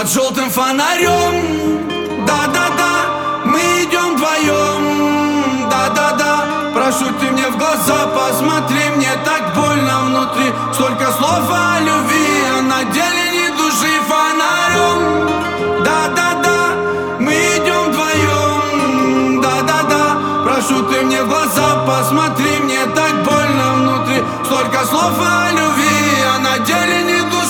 Под желтым фонарем, да-да-да, мы идем вдвоем, да-да-да. Прошу, ты мне в глаза посмотри, мне так больно внутри. Столько слов о любви, а на деле ни души. Фонарем, да-да-да, мы идем вдвоем, да-да-да. Прошу, ты мне в глаза посмотри, мне так больно внутри. Столько слов о любви, а на деле ни души.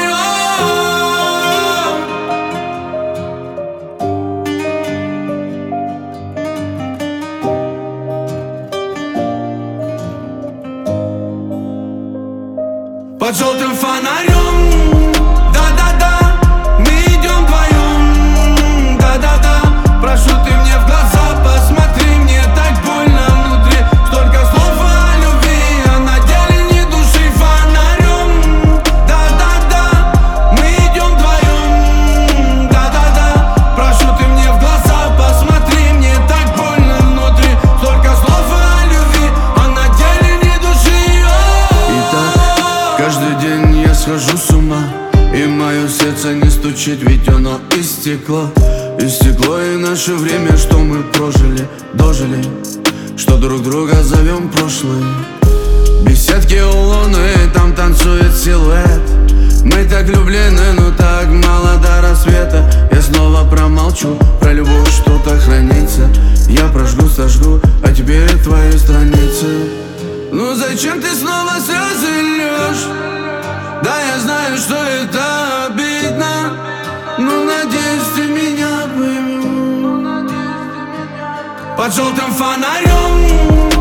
Под желтым фонарем, да-да-да, мы идем вдвоем, да-да-да. Прошу, ты мне в глаза посмотри, мне так больно внутри. Столько слов о любви, а на деле ни души. Фонарем, да-да-да, мы идем вдвоем, да-да-да. Прошу, ты мне в глаза посмотри, мне так больно внутри. Столько слов о любви, а на деле ни души. Каждый день я схожу с ума, и мое сердце не стучит, ведь оно истекло. Истекло и наше время, что мы прожили, дожили, что друг друга зовем прошлое. Беседки у луны, там танцует силуэт. Мы так влюблены, но так мало до рассвета. Я снова промолчу, про любовь что-то хранится. Я прожгу, сожгу, а теперь твои страницы. Ну зачем ты снова слезы льешь? Да, я знаю, что это обидно, но надеюсь, ты меня поймешь. Под желтым фонарем,